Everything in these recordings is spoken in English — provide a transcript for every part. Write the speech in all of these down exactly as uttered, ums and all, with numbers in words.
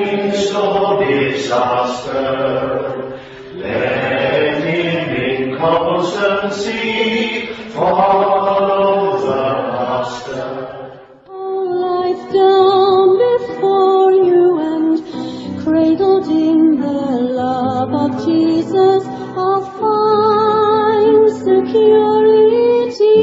midst of disaster, let him in constancy follow the Master. All life down before you and cradled in the love of Jesus, I'll find security.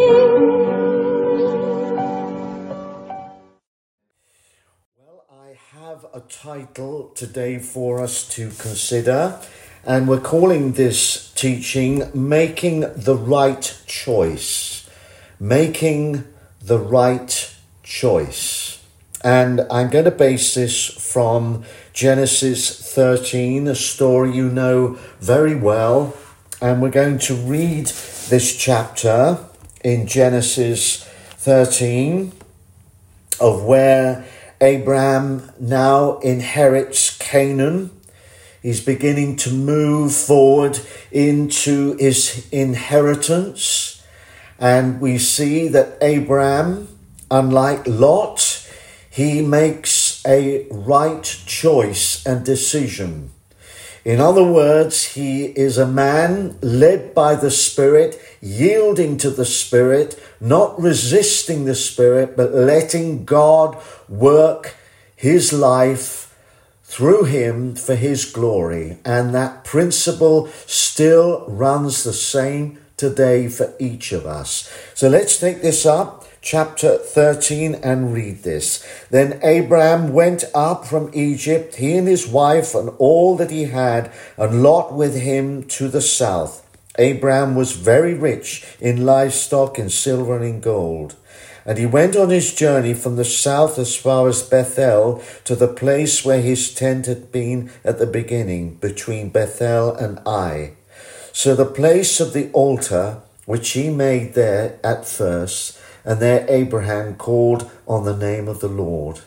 Well, I have a title today for us to consider, and we're calling this teaching Making the Right Choice. Making the Right Choice. And I'm going to base this from Genesis thirteen, a story you know very well. And we're going to read this chapter in Genesis thirteen of where Abraham now inherits Canaan. He's beginning to move forward into his inheritance. And we see that Abraham, unlike Lot, he makes a right choice and decision. In other words, he is a man led by the Spirit, yielding to the Spirit, not resisting the Spirit, but letting God work his life through him for his glory. And that principle still runs the same today for each of us. So let's take this up, chapter thirteen, and read this. Then Abraham went up from Egypt, he and his wife and all that he had, and Lot with him to the south. Abraham was very rich in livestock, in silver and in gold. And he went on his journey from the south as far as Bethel, to the place where his tent had been at the beginning, between Bethel and Ai. So the place of the altar which he made there at first, and there Abraham called on the name of the Lord.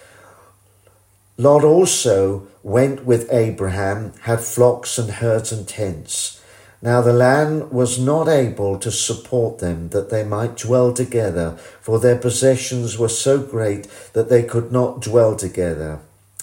Lot also went with Abraham, had flocks and herds and tents. Now the land was not able to support them, that they might dwell together, for their possessions were so great that they could not dwell together.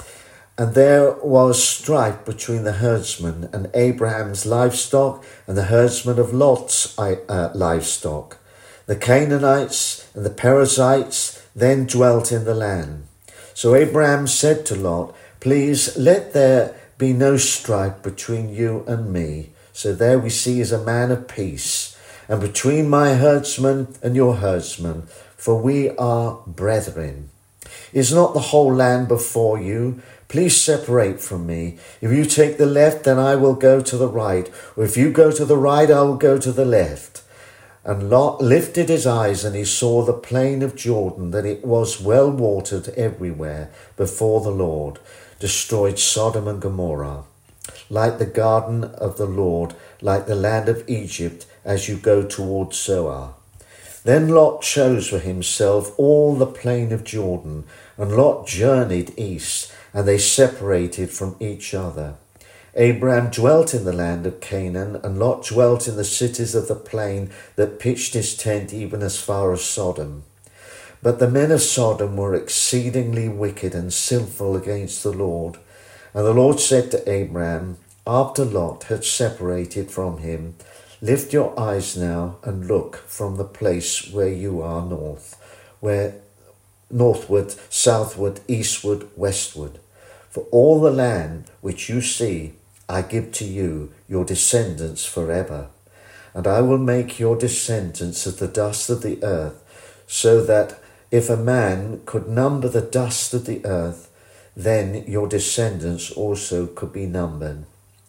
And there was strife between the herdsmen and Abraham's livestock and the herdsmen of Lot's uh, livestock. The Canaanites and the Perizzites then dwelt in the land. So Abraham said to Lot, "Please let there be no strife between you and me." So there we see is a man of peace. "And between my herdsmen and your herdsmen, for we are brethren. Is not the whole land before you? Please separate from me. If you take the left, then I will go to the right. Or if you go to the right, I will go to the left." And Lot lifted his eyes, and he saw the plain of Jordan, that it was well watered everywhere before the Lord, destroyed Sodom and Gomorrah, like the garden of the Lord, like the land of Egypt, as you go toward Zoar. Then Lot chose for himself all the plain of Jordan, and Lot journeyed east, and they separated from each other. Abraham dwelt in the land of Canaan, and Lot dwelt in the cities of the plain that pitched his tent even as far as Sodom. But the men of Sodom were exceedingly wicked and sinful against the Lord. And the Lord said to Abraham, after Lot had separated from him, "Lift your eyes now and look from the place where you are north, where northward, southward, eastward, westward. For all the land which you see, I give to you, your descendants forever. And I will make your descendants as the dust of the earth, so that if a man could number the dust of the earth, then your descendants also could be numbered.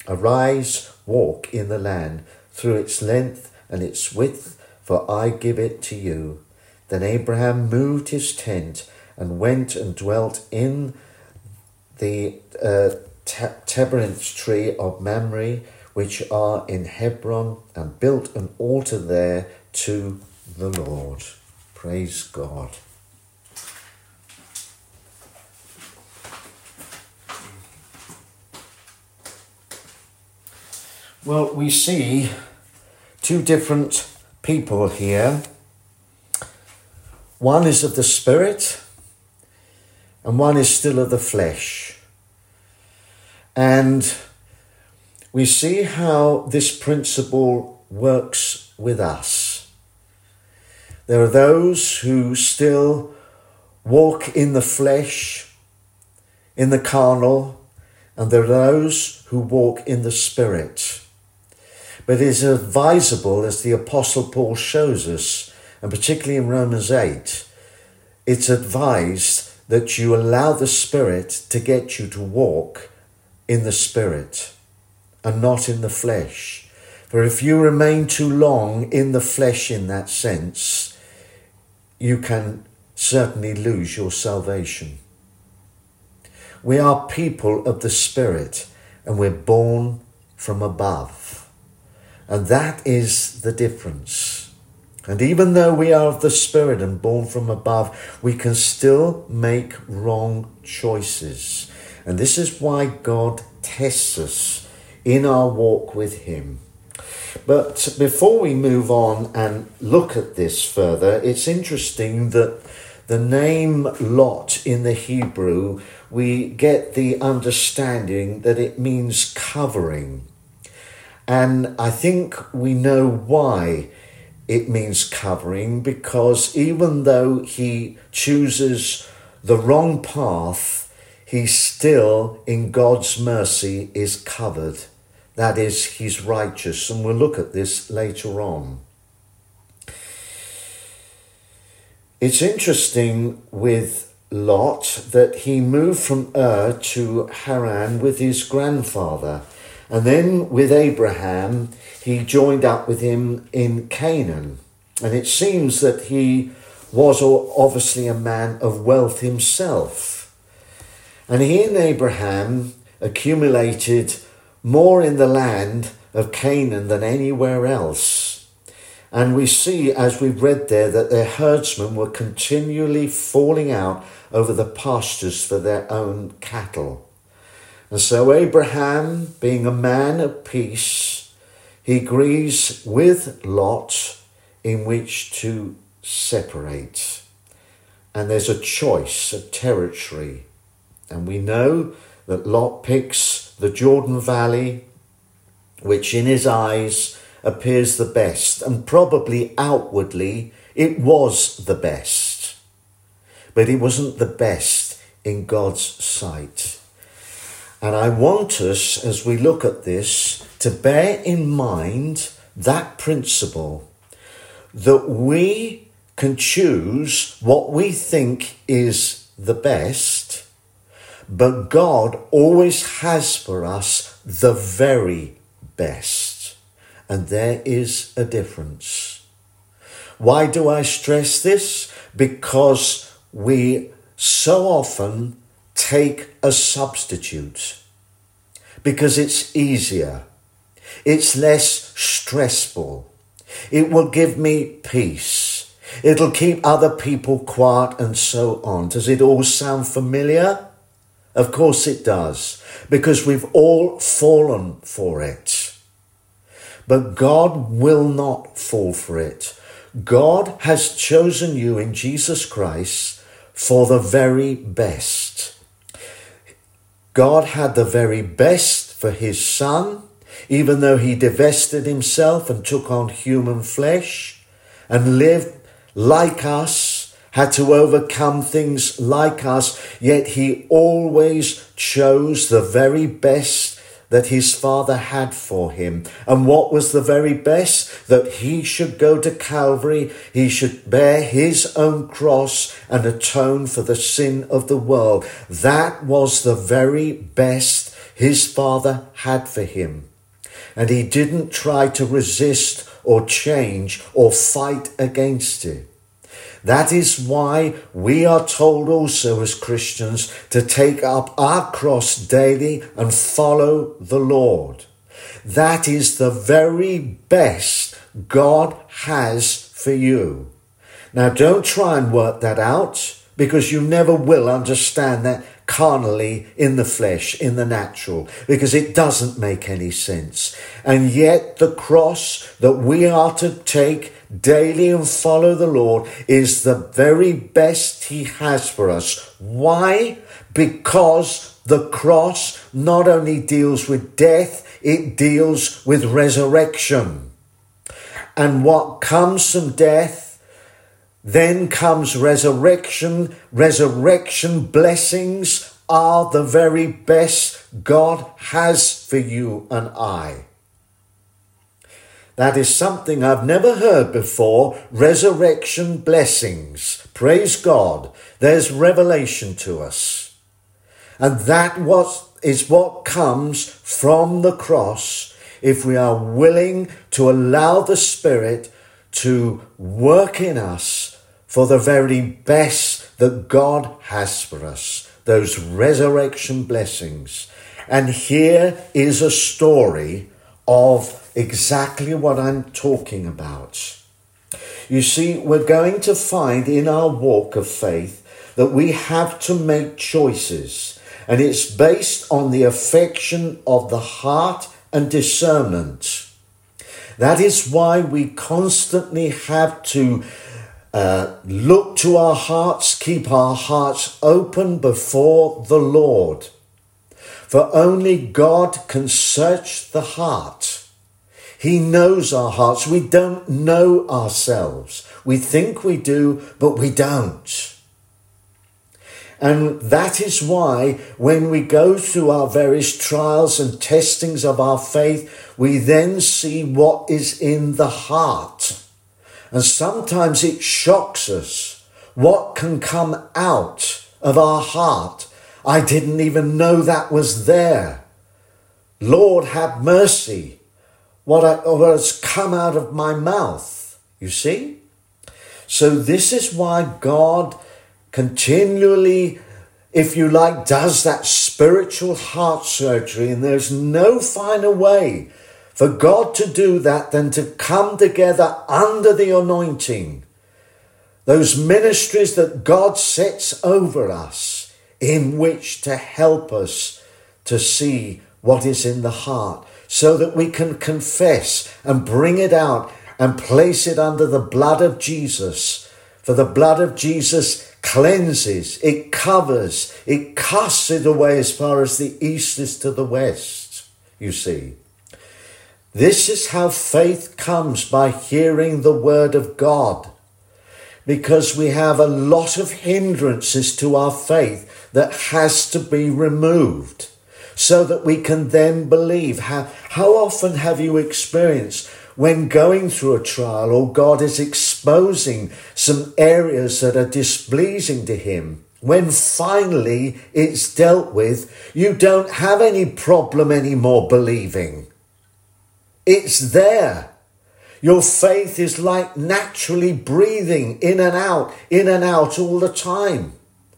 Arise, walk in the land through its length and its width, for I give it to you." Then Abraham moved his tent and went and dwelt in the uh, terebinth tree of Mamre, which are in Hebron, and built an altar there to the Lord. Praise God. Well, we see two different people here. One is of the Spirit, and one is still of the flesh. And we see how this principle works with us. There are those who still walk in the flesh, in the carnal, and there are those who walk in the Spirit. But it is advisable, as the Apostle Paul shows us, and particularly in Romans eight, it's advised that you allow the Spirit to get you to walk in the Spirit and not in the flesh. For if you remain too long in the flesh in that sense, you can certainly lose your salvation. We are people of the Spirit, and we're born from above. And that is the difference. And even though we are of the Spirit and born from above, we can still make wrong choices. And this is why God tests us in our walk with him. But before we move on and look at this further, it's interesting that the name Lot in the Hebrew, we get the understanding that it means covering. And I think we know why it means covering, because even though he chooses the wrong path, he still, in God's mercy, is covered. That is, he's righteous, and we'll look at this later on. It's interesting with Lot that he moved from Ur to Haran with his grandfather, and then with Abraham, he joined up with him in Canaan. And it seems that he was obviously a man of wealth himself. And he and Abraham accumulated more in the land of Canaan than anywhere else. And we see, as we've read there, that their herdsmen were continually falling out over the pastures for their own cattle. And so Abraham, being a man of peace, he agrees with Lot in which to separate. And there's a choice of territory. And we know that Lot picks the Jordan Valley, which in his eyes appears the best, and probably outwardly it was the best. But it wasn't the best in God's sight. And I want us, as we look at this, to bear in mind that principle, that we can choose what we think is the best, but God always has for us the very best. And there is a difference. Why do I stress this? Because we so often take a substitute, because it's easier, it's less stressful, it will give me peace, it'll keep other people quiet, and so on. Does it all sound familiar? Of course it does, because we've all fallen for it. But God will not fall for it. God has chosen you in Jesus Christ for the very best. God had the very best for his Son, even though he divested himself and took on human flesh and lived like us, had to overcome things like us, yet he always chose the very best that his Father had for him. And what was the very best? That he should go to Calvary, he should bear his own cross and atone for the sin of the world. That was the very best his Father had for him. And he didn't try to resist or change or fight against it. That is why we are told also as Christians to take up our cross daily and follow the Lord. That is the very best God has for you. Now, don't try and work that out, because you never will understand that carnally, in the flesh, in the natural, because it doesn't make any sense. And yet the cross that we are to take daily and follow the Lord is the very best he has for us. Why? Because the cross not only deals with death, it deals with resurrection. And what comes from death, then comes resurrection. Resurrection blessings are the very best God has for you and I. That is something I've never heard before. Resurrection blessings. Praise God. There's revelation to us. And that was, is what comes from the cross if we are willing to allow the Spirit to work in us for the very best that God has for us. Those resurrection blessings. And here is a story of exactly what I'm talking about. You see, we're going to find in our walk of faith that we have to make choices, and it's based on the affection of the heart and discernment. That is why we constantly have to uh, look to our hearts, keep our hearts open before the Lord. For only God can search the heart. He knows our hearts. We don't know ourselves. We think we do, but we don't. And that is why when we go through our various trials and testings of our faith, we then see what is in the heart. And sometimes it shocks us. What can come out of our heart? I didn't even know that was there. Lord, have mercy. What, I, what has come out of my mouth, you see? So this is why God continually, if you like, does that spiritual heart surgery, and there's no finer way for God to do that than to come together under the anointing. Those ministries that God sets over us in which to help us to see what is in the heart, so that we can confess and bring it out and place it under the blood of Jesus. For the blood of Jesus cleanses, it covers, it casts it away as far as the east is to the west, you see. This is how faith comes, by hearing the word of God. Because we have a lot of hindrances to our faith that has to be removed, so that we can then believe. How, how often have you experienced when going through a trial, or God is exposing some areas that are displeasing to him, when finally it's dealt with, you don't have any problem anymore believing. It's there. Your faith is like naturally breathing in and out, in and out all the time.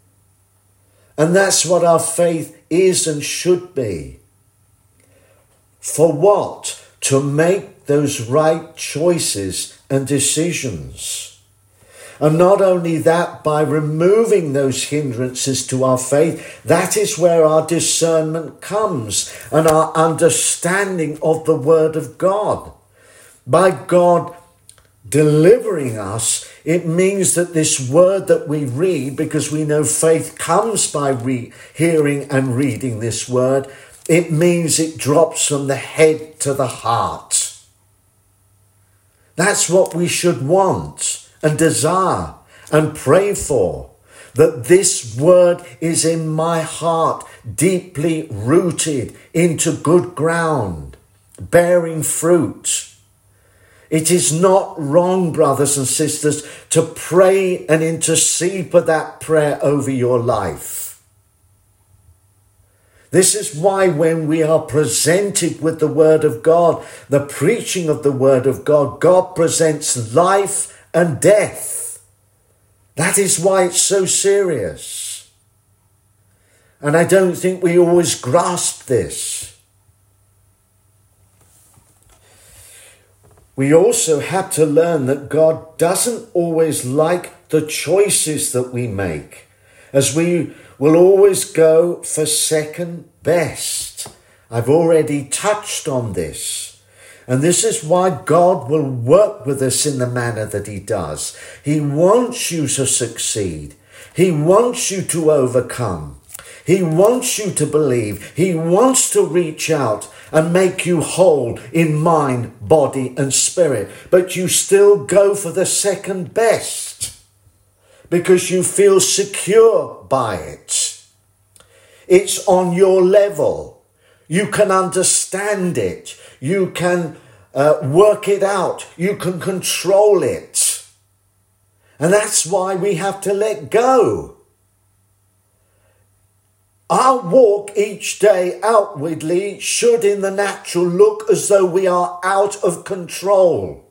And that's what our faith is and should be. For what? To make those right choices and decisions. And not only that, by removing those hindrances to our faith, that is where our discernment comes and our understanding of the Word of God. By God delivering us, it means that this word that we read, because we know faith comes by re- hearing and reading this word, it means it drops from the head to the heart. That's what we should want and desire and pray for, that this word is in my heart, deeply rooted into good ground, bearing fruit. It is not wrong, brothers and sisters, to pray and intercede for that prayer over your life. This is why when we are presented with the Word of God, the preaching of the Word of God, God presents life and death. That is why it's so serious. And I don't think we always grasp this. We also have to learn that God doesn't always like the choices that we make, as we will always go for second best. I've already touched on this. And this is why God will work with us in the manner that he does. He wants you to succeed. He wants you to overcome. He wants you to believe. He wants to reach out and make you whole in mind, body and spirit. But you still go for the second best because you feel secure by it. It's on your level. You can understand it. You can uh, work it out. You can control it. And that's why we have to let go. Our walk each day outwardly should in the natural look as though we are out of control.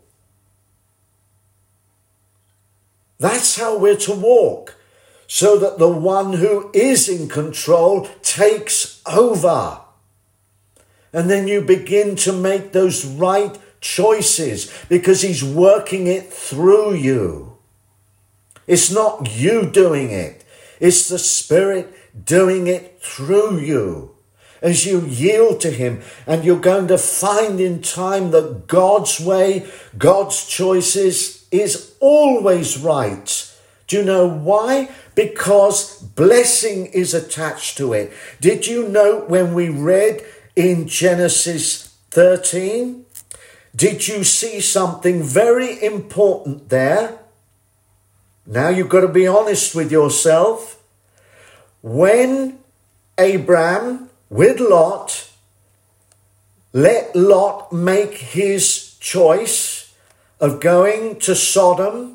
That's how we're to walk, so that the one who is in control takes over. And then you begin to make those right choices because he's working it through you. It's not you doing it. It's the Spirit doing it through you as you yield to him, and you're going to find in time that God's way, God's choices is always right. Do you know why? Because blessing is attached to it. Did you know when we read in Genesis thirteen, did you see something very important there? Now you've got to be honest with yourself. When Abraham with Lot let Lot make his choice of going to Sodom,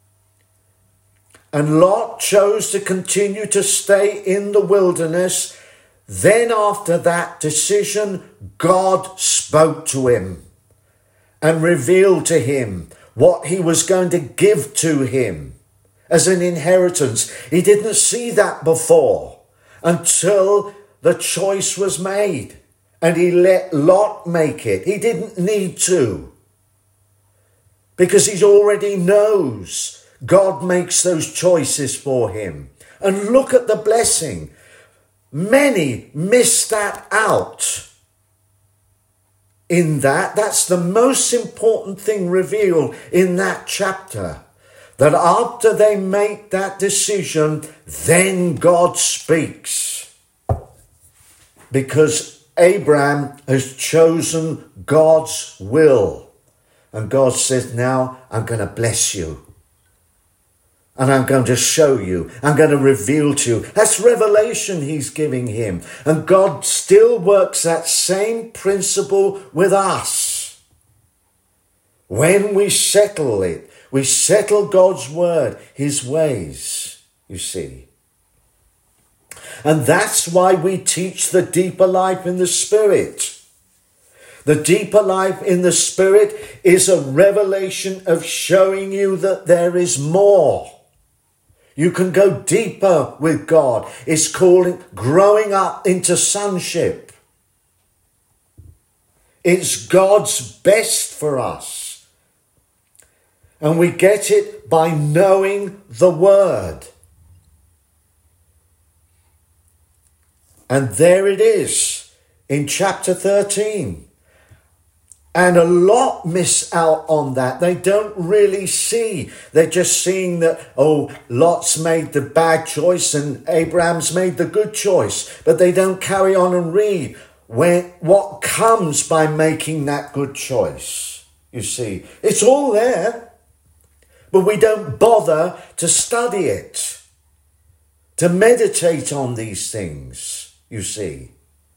and Lot chose to continue to stay in the wilderness, then after that decision, God spoke to him and revealed to him what he was going to give to him as an inheritance. He didn't see that before until the choice was made, and he let Lot make it. He didn't need to, because he already knows God makes those choices for him. And look at the blessing. Many miss that out. In that, that's the most important thing revealed in that chapter. That after they make that decision, then God speaks. Because Abraham has chosen God's will. And God says, now I'm going to bless you. And I'm going to show you. I'm going to reveal to you. That's revelation he's giving him. And God still works that same principle with us. When we settle it, we settle God's word, his ways, you see. And that's why we teach the deeper life in the Spirit. The deeper life in the Spirit is a revelation of showing you that there is more. You can go deeper with God. It's calling growing up into sonship. It's God's best for us. And we get it by knowing the word. And there it is in chapter thirteen. And a lot miss out on that. They don't really see. They're just seeing that, oh, Lot's made the bad choice and Abraham's made the good choice. But they don't carry on and read when, what comes by making that good choice. You see, it's all there. But we don't bother to study it, to meditate on these things, you see.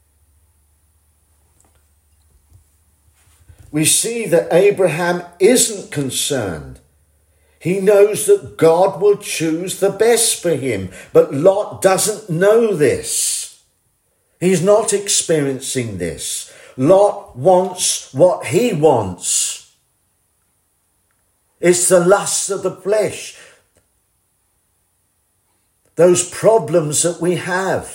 We see that Abraham isn't concerned. He knows that God will choose the best for him. But Lot doesn't know this. He's not experiencing this. Lot wants what he wants. It's the lust of the flesh. Those problems that we have.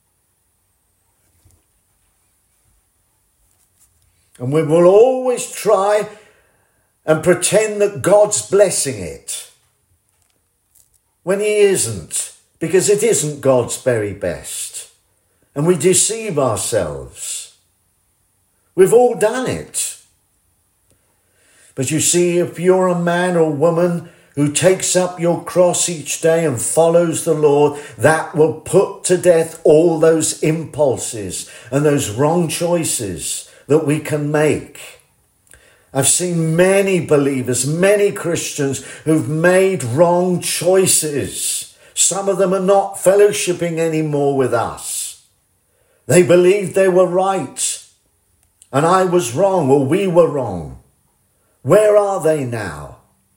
And we will always try and pretend that God's blessing it when he isn't, because it isn't God's very best. And we deceive ourselves. We've all done it. But you see, if you're a man or woman who takes up your cross each day and follows the Lord, that will put to death all those impulses and those wrong choices that we can make. I've seen many believers, many Christians who've made wrong choices. Some of them are not fellowshipping anymore with us. They believed they were right, and I was wrong, or we were wrong. Where are they now?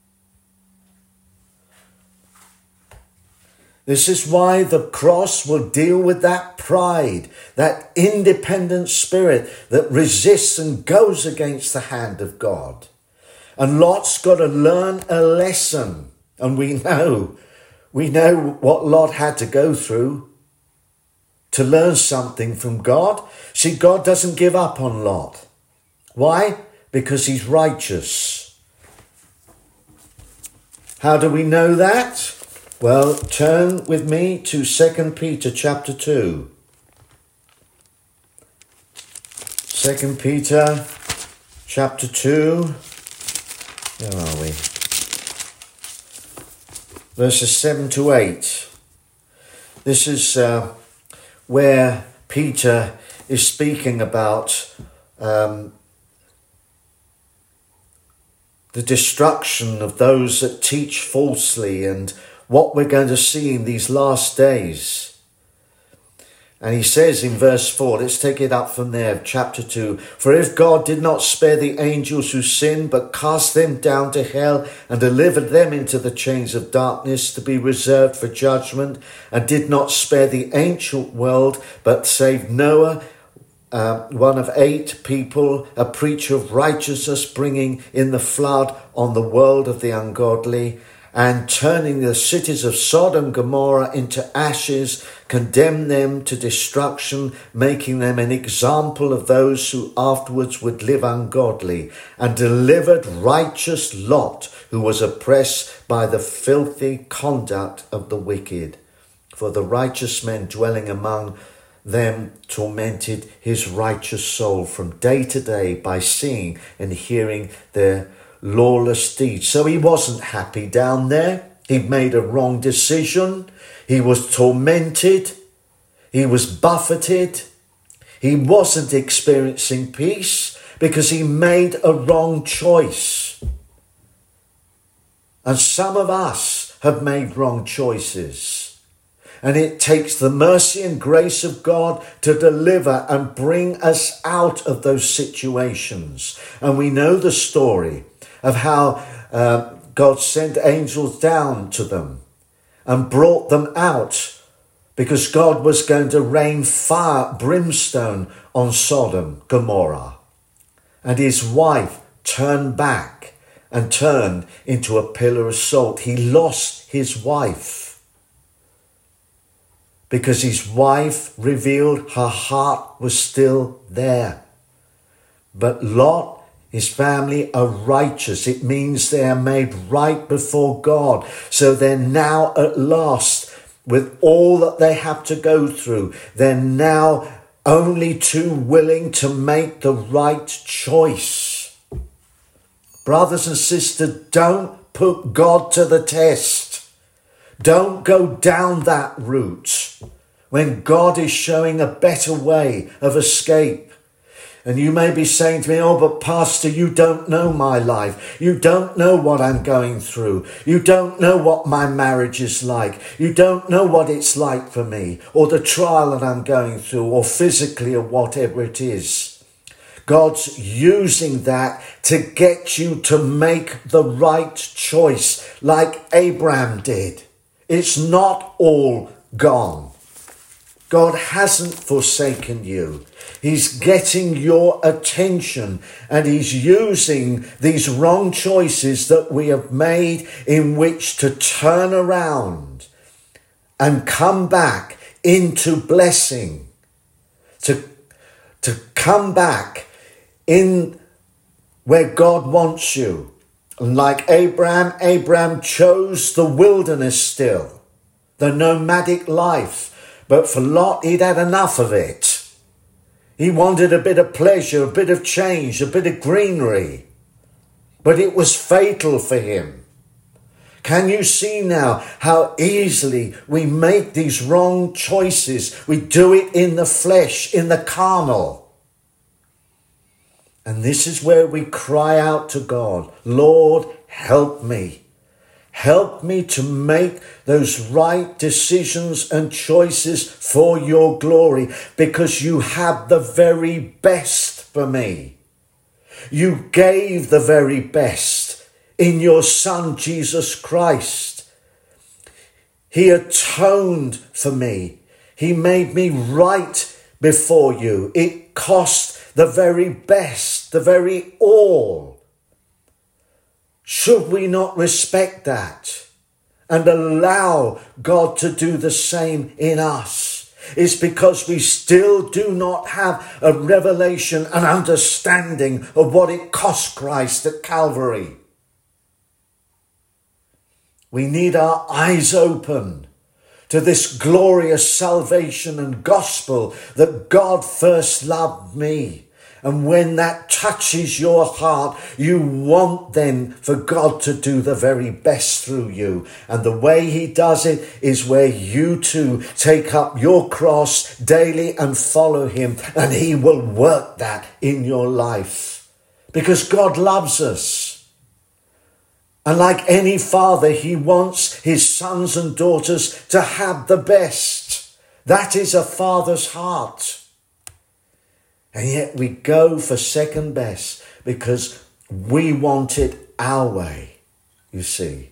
This is why the cross will deal with that pride, that independent spirit that resists and goes against the hand of God. And Lot's got to learn a lesson. And we know, we know what Lot had to go through to learn something from God. See, God doesn't give up on Lot. Why? Because he's righteous. How do we know that? Well, turn with me to Second Peter chapter two. Second Peter chapter two. Where are we? Verses seven to eight. This is uh, where Peter is speaking about um, the destruction of those that teach falsely and what we're going to see in these last days. And he says in verse four, let's take it up from there, chapter two. For if God did not spare the angels who sinned, but cast them down to hell and delivered them into the chains of darkness to be reserved for judgment, and did not spare the ancient world, but saved Noah, uh, one of eight people, a preacher of righteousness, bringing in the flood on the world of the ungodly, and turning the cities of Sodom and Gomorrah into ashes, condemned them to destruction, making them an example of those who afterwards would live ungodly, and delivered righteous Lot, who was oppressed by the filthy conduct of the wicked. For the righteous men dwelling among them tormented his righteous soul from day to day by seeing and hearing their lawless deeds. So he wasn't happy down there. He'd made a wrong decision. He was tormented. He was buffeted. He wasn't experiencing peace because he made a wrong choice. And some of us have made wrong choices. And it takes the mercy and grace of God to deliver and bring us out of those situations. And we know the story of how uh, God sent angels down to them and brought them out because God was going to rain fire, brimstone on Sodom, Gomorrah. And his wife turned back and turned into a pillar of salt. He lost his wife because his wife revealed her heart was still there. But Lot, his family are righteous. It means they are made right before God. So they're now at last, with all that they have to go through, they're now only too willing to make the right choice. Brothers and sisters, don't put God to the test. Don't go down that route when God is showing a better way of escape. And you may be saying to me, oh, but Pastor, you don't know my life. You don't know what I'm going through. You don't know what my marriage is like. You don't know what it's like for me, or the trial that I'm going through, or physically, or whatever it is. God's using that to get you to make the right choice, like Abraham did. It's not all gone. God hasn't forsaken you. He's getting your attention, and he's using these wrong choices that we have made in which to turn around and come back into blessing, to, to come back in where God wants you. And like Abraham, Abraham chose the wilderness still, the nomadic life. But for Lot, he'd had enough of it. He wanted a bit of pleasure, a bit of change, a bit of greenery. But it was fatal for him. Can you see now how easily we make these wrong choices? We do it in the flesh, in the carnal. And this is where we cry out to God, Lord, help me. Help me to make those right decisions and choices for your glory, because you have the very best for me. You gave the very best in your Son, Jesus Christ. He atoned for me. He made me right before you. It cost the very best, the very all. Should we not respect that and allow God to do the same in us? It's because we still do not have a revelation and understanding of what it cost Christ at Calvary. We need our eyes open to this glorious salvation and gospel that God first loved me. And when that touches your heart, you want then for God to do the very best through you. And the way he does it is where you too take up your cross daily and follow him. And he will work that in your life. Because God loves us. And like any father, he wants his sons and daughters to have the best. That is a father's heart. And yet we go for second best because we want it our way, you see.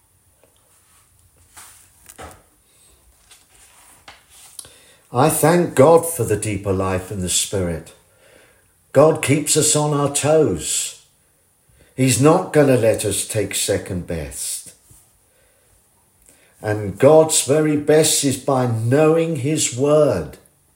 I thank God for the deeper life in the Spirit. God keeps us on our toes. He's not going to let us take second best. And God's very best is by knowing his word.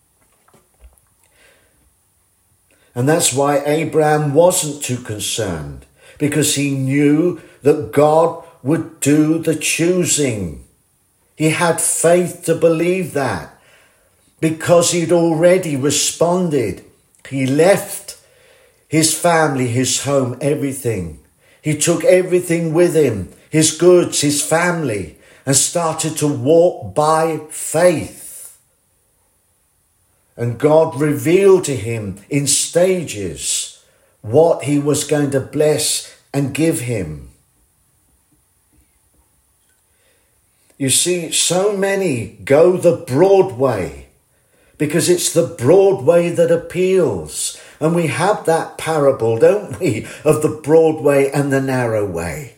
And that's why Abraham wasn't too concerned, because he knew that God would do the choosing. He had faith to believe that, because he'd already responded. He left his family, his home, everything. He took everything with him, his goods, his family, and started to walk by faith. And God revealed to him in stages what he was going to bless and give him. You see, so many go the broad way because it's the broad way that appeals. And we have that parable, don't we, of the broad way and the narrow way.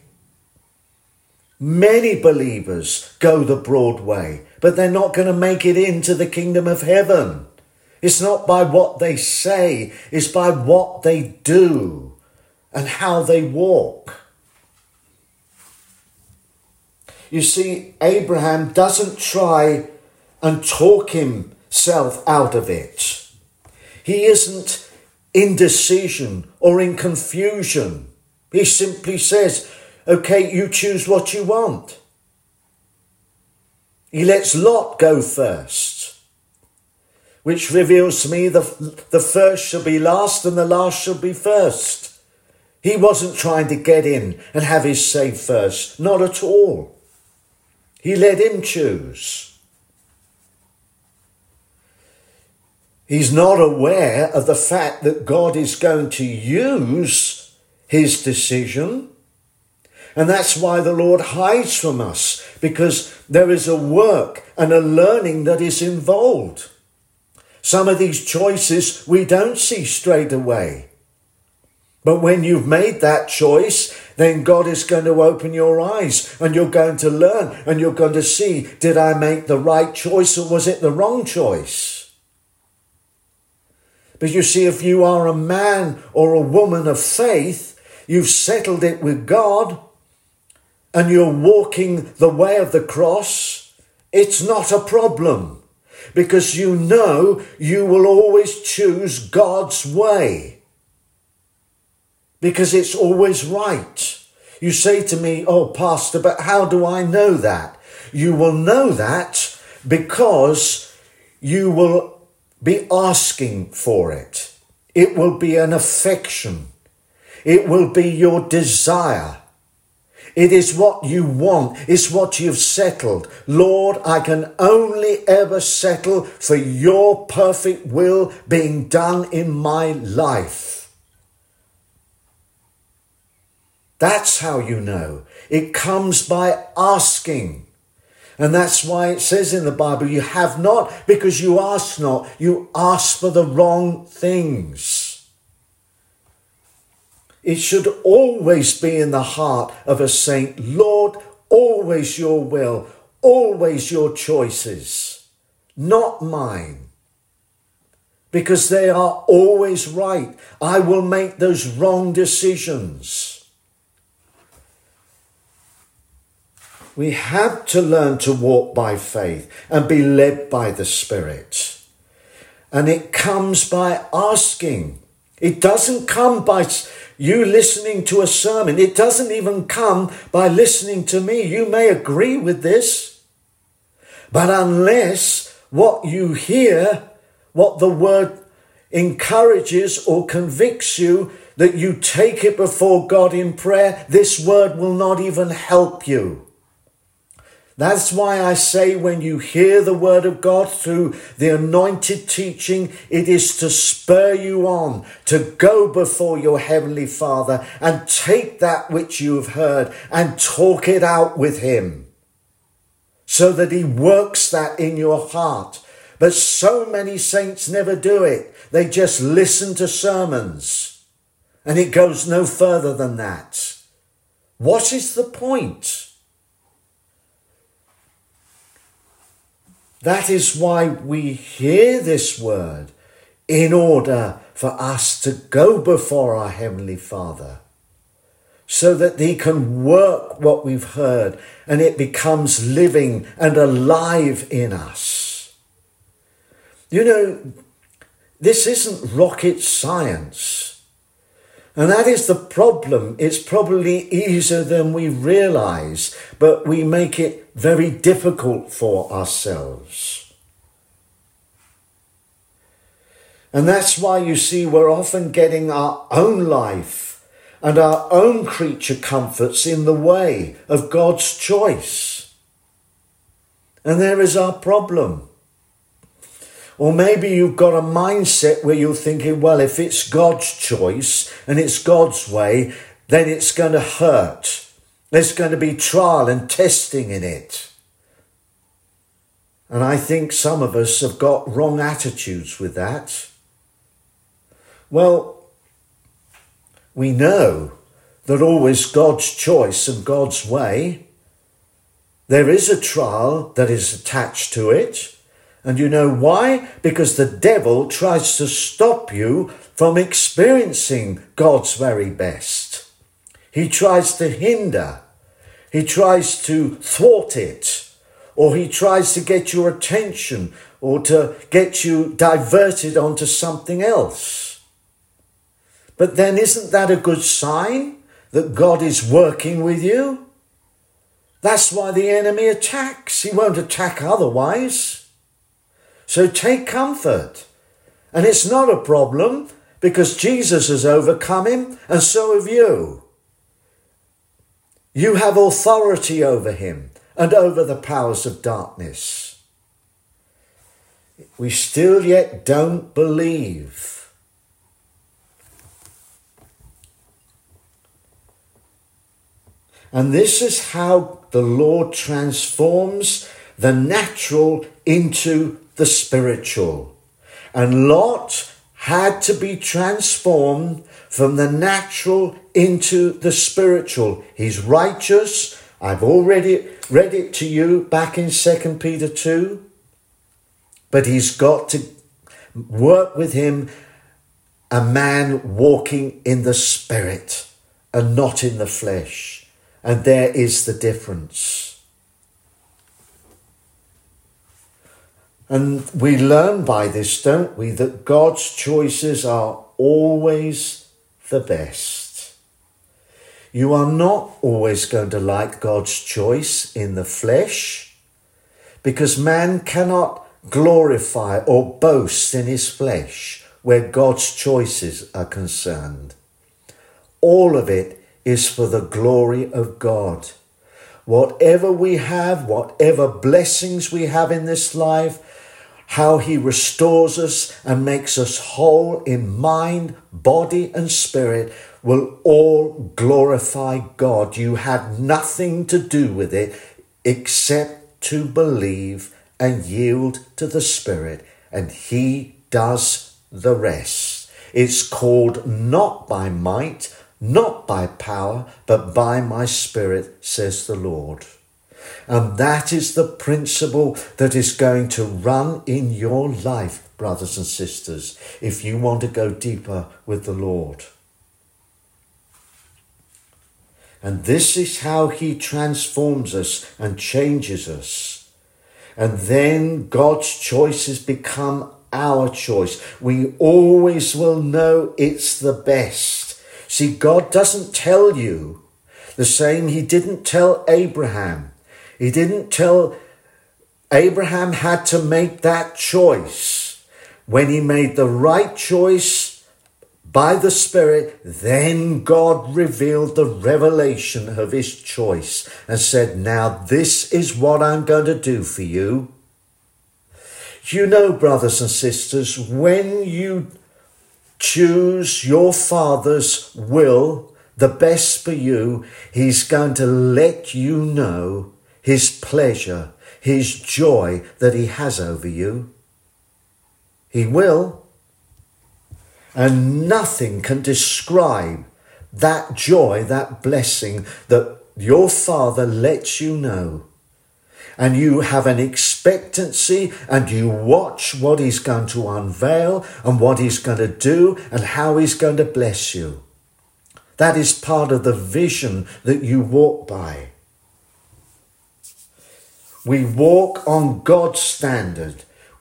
Many believers go the broad way, but they're not going to make it into the kingdom of heaven. It's not by what they say, it's by what they do and how they walk. You see, Abraham doesn't try and talk himself out of it. He isn't indecision or in confusion. He simply says, okay, you choose what you want. He lets Lot go first, which reveals to me the, the first shall be last and the last shall be first. He wasn't trying to get in and have his say first, not at all. He let him choose. He's not aware of the fact that God is going to use his decision. And that's why the Lord hides from us, because there is a work and a learning that is involved. Some of these choices we don't see straight away. But when you've made that choice, then God is going to open your eyes and you're going to learn and you're going to see, did I make the right choice or was it the wrong choice? But you see, if you are a man or a woman of faith, you've settled it with God and you're walking the way of the cross, it's not a problem because you know you will always choose God's way because it's always right. You say to me, oh, Pastor, but how do I know that? You will know that because you will be asking for it. It will be an affection. It will be your desire. It is what you want. It's what you've settled. Lord, I can only ever settle for your perfect will being done in my life. That's how you know. It comes by asking. And that's why it says in the Bible, you have not because you ask not. You ask for the wrong things. It should always be in the heart of a saint, Lord, always your will, always your choices, not mine. Because they are always right. I will make those wrong decisions. We have to learn to walk by faith and be led by the Spirit. And it comes by asking. It doesn't come by you listening to a sermon. It doesn't even come by listening to me. You may agree with this. But unless what you hear, what the word encourages or convicts you, that you take it before God in prayer, this word will not even help you. That's why I say when you hear the word of God through the anointed teaching, it is to spur you on, to go before your Heavenly Father and take that which you have heard and talk it out with him so that he works that in your heart. But so many saints never do it. They just listen to sermons and it goes no further than that. What is the point? That is why we hear this word, in order for us to go before our Heavenly Father, so that he can work what we've heard and it becomes living and alive in us. You know, this isn't rocket science. And that is the problem. It's probably easier than we realize, but we make it very difficult for ourselves. And that's why you see we're often getting our own life and our own creature comforts in the way of God's choice. And there is our problem. Or maybe you've got a mindset where you're thinking, well, if it's God's choice and it's God's way, then it's going to hurt. There's going to be trial and testing in it. And I think some of us have got wrong attitudes with that. Well, we know that always God's choice and God's way. There is a trial that is attached to it. And you know why? Because the devil tries to stop you from experiencing God's very best. He tries to hinder. He tries to thwart it. Or he tries to get your attention or to get you diverted onto something else. But then isn't that a good sign that God is working with you? That's why the enemy attacks. He won't attack otherwise. So take comfort. And it's not a problem because Jesus has overcome him and so have you. You have authority over him and over the powers of darkness. We still yet don't believe. And this is how the Lord transforms the natural into the spiritual. And Lot had to be transformed from the natural into the spiritual. He's righteous. I've already read it to you back in Second Peter two. But he's got to work with him, a man walking in the spirit and not in the flesh. And there is the difference. And we learn by this, don't we, that God's choices are always the best. You are not always going to like God's choice in the flesh, because man cannot glorify or boast in his flesh where God's choices are concerned. All of it is for the glory of God. Whatever we have, whatever blessings we have in this life, how he restores us and makes us whole in mind, body and spirit, will all glorify God. You had nothing to do with it except to believe and yield to the Spirit, and he does the rest. It's called not by might, not by power, but by my Spirit, says the Lord. And that is the principle that is going to run in your life, brothers and sisters, if you want to go deeper with the Lord. And this is how he transforms us and changes us. And then God's choices become our choice. We always will know it's the best. See, God doesn't tell you the same he didn't tell Abraham. He didn't tell Abraham had to make that choice. When he made the right choice by the Spirit, then God revealed the revelation of his choice and said, now this is what I'm going to do for you. You know, brothers and sisters, when you choose your Father's will, the best for you, he's going to let you know his pleasure, his joy that he has over you. He will. And nothing can describe that joy, that blessing that your Father lets you know. And you have an expectancy and you watch what he's going to unveil and what he's going to do and how he's going to bless you. That is part of the vision that you walk by. We walk on God's standard.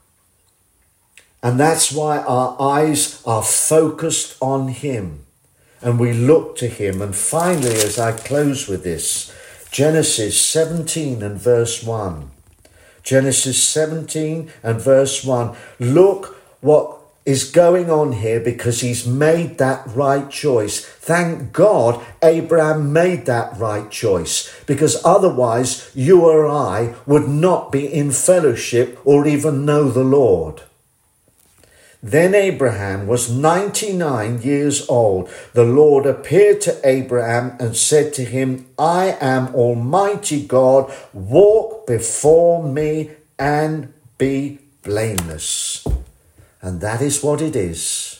And that's why our eyes are focused on him. And we look to him. And finally, as I close with this, Genesis seventeen and verse one. Genesis seventeen and verse one. Look what is going on here, because he's made that right choice. Thank God Abraham made that right choice, because otherwise you or I would not be in fellowship or even know the Lord. Then Abraham was ninety-nine years old. The Lord appeared to Abraham and said to him, I am Almighty God. Walk before me and be blameless. And that is what it is.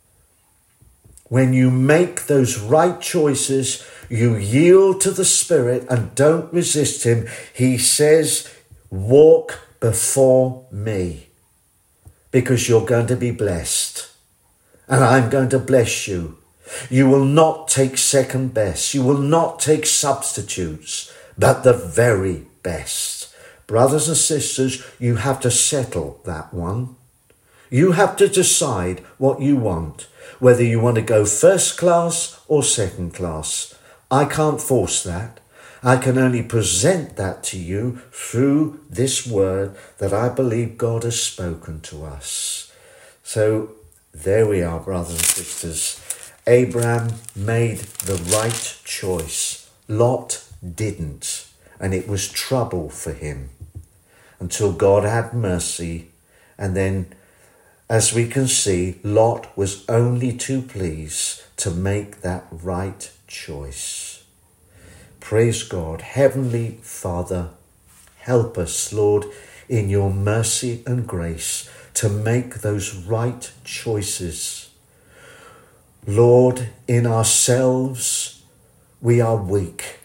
When you make those right choices, you yield to the Spirit and don't resist him. He says, walk before me. Because you're going to be blessed. And I'm going to bless you. You will not take second best. You will not take substitutes, but the very best. Brothers and sisters, you have to settle that one. You have to decide what you want, whether you want to go first class or second class. I can't force that. I can only present that to you through this word that I believe God has spoken to us. So there we are, brothers and sisters. Abraham made the right choice. Lot didn't, and it was trouble for him until God had mercy. And then, as we can see, Lot was only too pleased to make that right choice. Praise God. Heavenly Father, help us, Lord, in your mercy and grace to make those right choices. Lord, in ourselves, we are weak.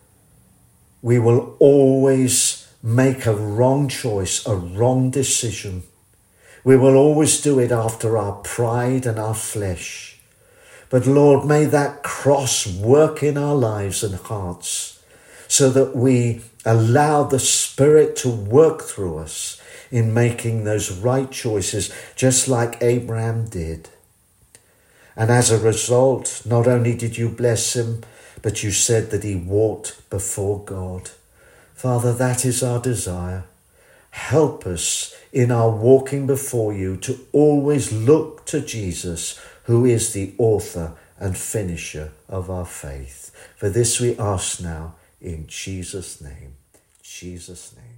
We will always make a wrong choice, a wrong decision. We will always do it after our pride and our flesh. But Lord, may that cross work in our lives and hearts so that we allow the Spirit to work through us in making those right choices, just like Abraham did. And as a result, not only did you bless him, but you said that he walked before God. Father, that is our desire. Help us in our walking before you to always look to Jesus, who is the author and finisher of our faith. For this we ask now in Jesus' name. Jesus' name.